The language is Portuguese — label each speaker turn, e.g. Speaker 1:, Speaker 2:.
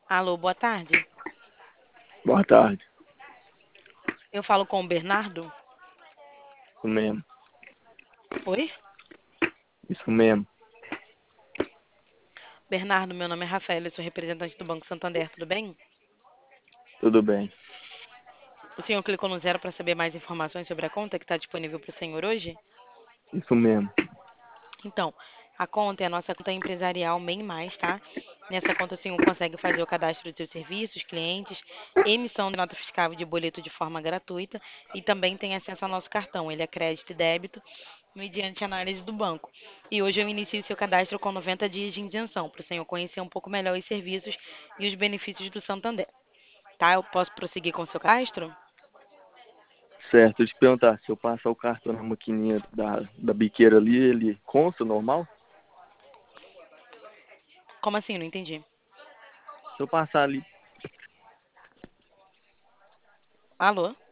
Speaker 1: Alô, boa tarde.
Speaker 2: Boa tarde.
Speaker 1: Eu falo com o Bernardo?
Speaker 2: Isso mesmo.
Speaker 1: Oi?
Speaker 2: Isso mesmo.
Speaker 1: Bernardo, meu nome é Rafael, eu sou representante do Banco Santander, tudo bem?
Speaker 2: Tudo bem.
Speaker 1: O senhor clicou no zero para saber mais informações sobre a conta que está disponível para o senhor hoje?
Speaker 2: Isso mesmo.
Speaker 1: Então, a conta é a nossa conta empresarial MEI+, tá? Nessa conta o senhor consegue fazer o cadastro dos seus serviços, clientes, emissão de nota fiscal e de boleto de forma gratuita e também tem acesso ao nosso cartão. Ele é crédito e débito mediante análise do banco. E hoje eu inicio seu cadastro com 90 dias de isenção, para o senhor conhecer um pouco melhor os serviços e os benefícios do Santander. Tá? Eu posso prosseguir com o seu cadastro?
Speaker 2: Certo, eu te perguntar, se eu passar o cartão na maquininha da biqueira ali, ele consta normal?
Speaker 1: Como assim? Não entendi.
Speaker 2: Se eu passar ali,
Speaker 1: Alô?